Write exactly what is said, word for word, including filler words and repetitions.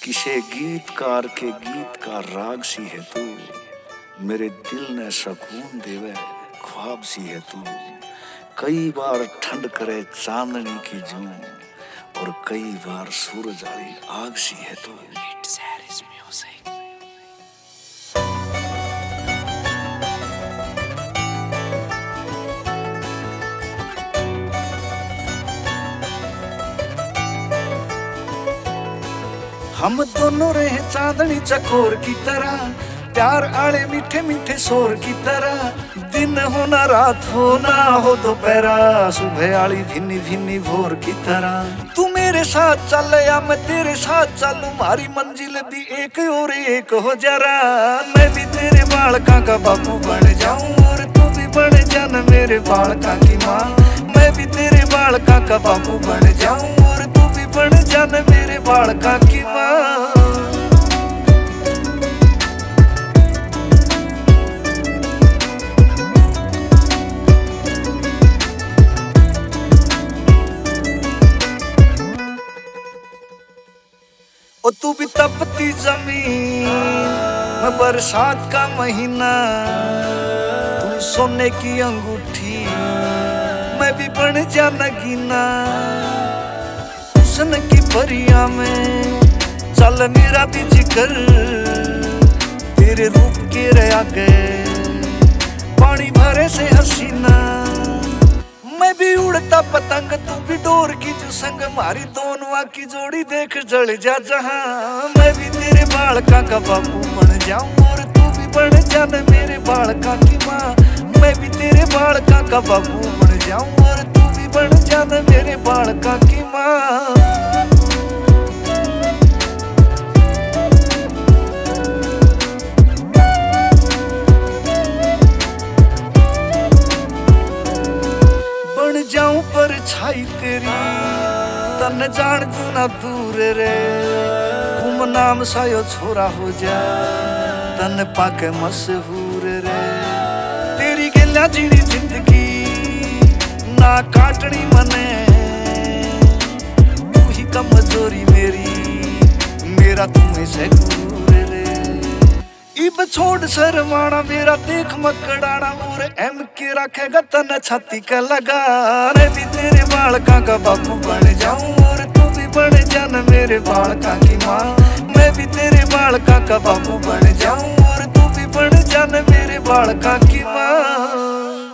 किसे गीतकार के गीत का राग सी है तू, मेरे दिल ने सुकून देवे ख्वाब सी है तू। कई बार ठंड करे चांदनी की जूं और कई बार सूरज आली आग सी है तू। It's Harry's music. हम दोनों रहे चांदनी चकोर की तरह, प्यार आले मीठे मीठे शोर की तरह। दिन हो ना रात हो ना हो दोपहरा, सुबह आली भिन्नी भिन्नी भोर की तरह। तू मेरे साथ चल या मैं तेरे साथ चलूं, हमारी मंजिल भी एक और एक हो जरा। मैं भी तेरे बालका का बापू बन जाऊं और तू भी बन जाना मेरे बालका की माँ। मैं भी तेरे बालका का बापू बन जाऊं और तू भी बन जाना मेरे बालका की माँ। ओ तू भी तपती जमीन, मैं बरसात का महीना। तू सोने की अंगूठी, मैं भी बन जाना गीना। हुस्न की परिया में चल मेरा भी जिक्र, तेरे रूप के रह गए पानी भरे से हसीना। मैं भी उड़ता पतंग तू भी डोर की जो संग, हमारी दोनों की जोड़ी देख जल जा जहां। मैं भी तेरे बालका का बापू बन जाऊं और तू भी बन जाना मेरे बालका की माँ। मैं भी तेरे बालका का बापू बन जाऊं और तू भी बन जाना मेरे बालका की माँ। जाऊं पर छाई तेरी तन जान तू ना दूर रे। घूम नाम सायो छोरा हो जा तन पाके मशहूर रे। तेरी गेला जीनी जिंदगी ना काटनी मने, तू ही कमजोरी मेरी मेरा तुम्हें से दूर रे। इब छोड़ शर्माना मेरा देख मकड़ाना, और एम के रखेगा तन छाती का लगा। मैं भी तेरे बालका का बापू बन जाऊं और तू भी बन जाना मेरे बालका की माँ। मैं भी तेरे बालका का बापू बन जाऊं और तू भी बन जाना मेरे बालका की माँ।